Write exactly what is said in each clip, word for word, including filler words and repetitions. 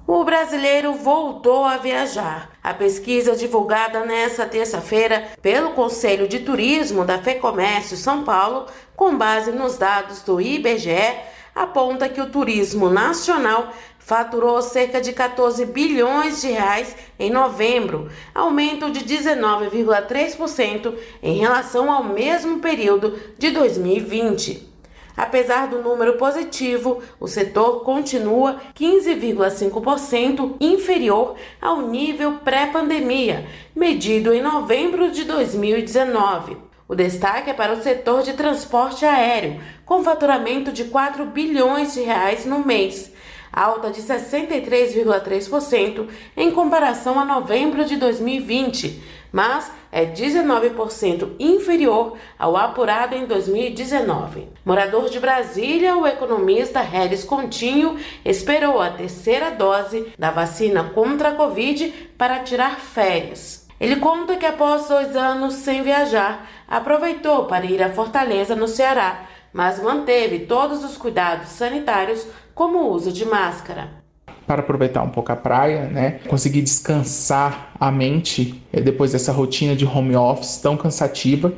o brasileiro voltou a viajar. A pesquisa divulgada nesta terça-feira pelo Conselho de Turismo da FEComércio São Paulo, com base nos dados do I B G E, aponta que o turismo nacional faturou cerca de quatorze bilhões de reais em novembro, aumento de dezenove vírgula três por cento em relação ao mesmo período de dois mil e vinte. Apesar do número positivo, o setor continua quinze vírgula cinco por cento inferior ao nível pré-pandemia, medido em novembro de dois mil e dezenove. O destaque é para o setor de transporte aéreo, com faturamento de quatro bilhões de reais no mês, alta de sessenta e três vírgula três por cento em comparação a novembro de dois mil e vinte, mas é dezenove por cento inferior ao apurado em dois mil e dezenove. Morador de Brasília, o economista Reles Coutinho esperou a terceira dose da vacina contra a Covid para tirar férias. Ele conta que após dois anos sem viajar, aproveitou para ir a Fortaleza, no Ceará, mas manteve todos os cuidados sanitários, como o uso de máscara. Para aproveitar um pouco a praia, né? Conseguir descansar a mente depois dessa rotina de home office tão cansativa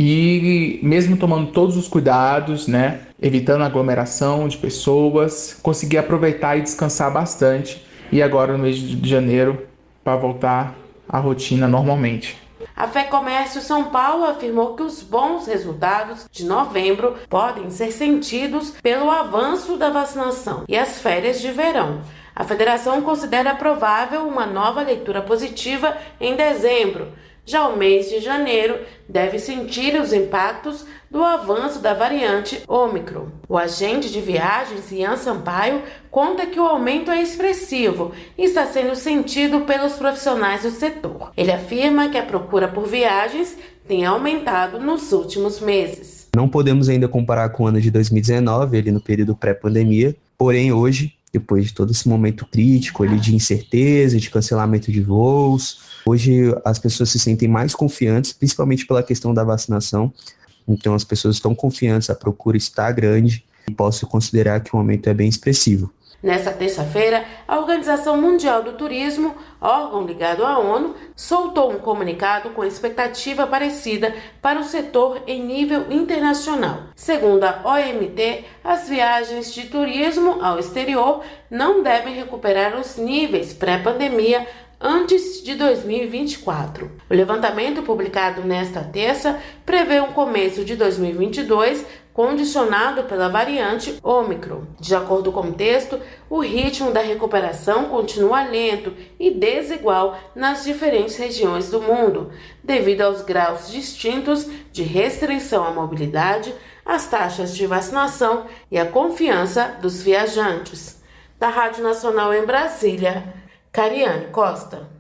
e mesmo tomando todos os cuidados, né? Evitando aglomeração de pessoas, conseguir aproveitar e descansar bastante e agora no mês de janeiro para voltar à rotina normalmente. A FEComércio São Paulo afirmou que os bons resultados de novembro podem ser sentidos pelo avanço da vacinação e as férias de verão. A federação considera provável uma nova leitura positiva em dezembro. Já o mês de janeiro deve sentir os impactos do avanço da variante Ômicron. O agente de viagens, Ian Sampaio, conta que o aumento é expressivo e está sendo sentido pelos profissionais do setor. Ele afirma que a procura por viagens tem aumentado nos últimos meses. Não podemos ainda comparar com o ano de dois mil e dezenove, ali no período pré-pandemia, porém hoje, depois de todo esse momento crítico ali de incerteza, de cancelamento de voos, hoje as pessoas se sentem mais confiantes, principalmente pela questão da vacinação. Então as pessoas estão confiantes, a procura está grande e posso considerar que o aumento é bem expressivo. Nesta terça-feira, a Organização Mundial do Turismo, órgão ligado à ONU, soltou um comunicado com expectativa parecida para o setor em nível internacional. Segundo a O M T, as viagens de turismo ao exterior não devem recuperar os níveis pré-pandemia antes de dois mil e vinte e quatro. O levantamento publicado nesta terça prevê um começo de dois mil e vinte e dois condicionado pela variante Ômicron. De acordo com o texto, o ritmo da recuperação continua lento e desigual nas diferentes regiões do mundo, devido aos graus distintos de restrição à mobilidade, as taxas de vacinação e a confiança dos viajantes. Da Rádio Nacional em Brasília, Cariane Costa.